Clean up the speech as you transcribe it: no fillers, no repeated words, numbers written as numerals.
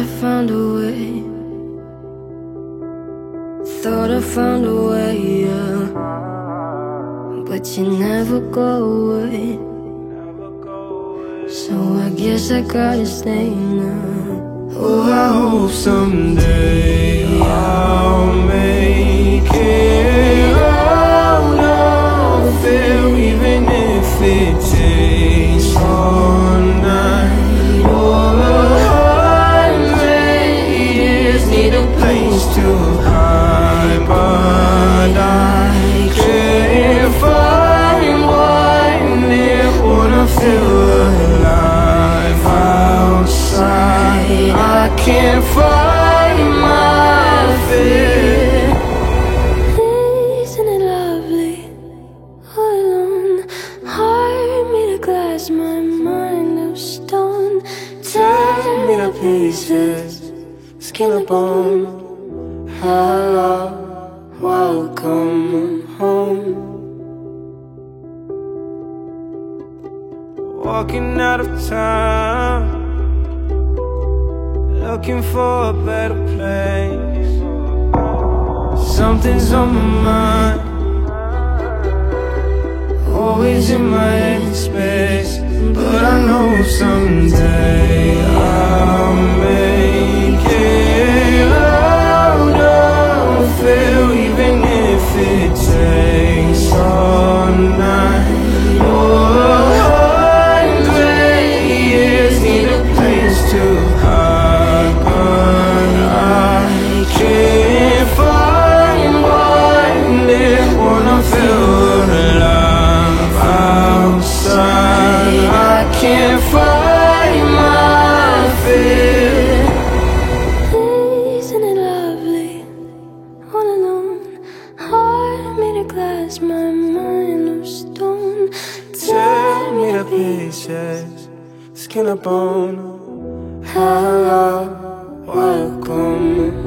I found a way. Thought I found a way, yeah. But you never go away. So I guess I gotta stay now. Oh, I hope someday I'll make it out of there, even if it takes all night or 100 years. Need a place to hide, but I can't find one near. Wanna feel alive outside. I can't find my fear. Isn't it lovely? All alone, heart made of glass, my mind of stone. Tear me to pieces, skin and bone. Hello, welcome home. Walking out of time, looking for a better place. Something's on my mind, always in my head space. But I know someday I'll make it out of here, even if it takes all night or 100 years. Need a place to hide, but I can't find one there. Wanna feel alive outside. I can't find my fear. Isn't it lovely? All alone, heart made of glass, my mind of stone. Tear me to pieces, skin and bone. Hello, welcome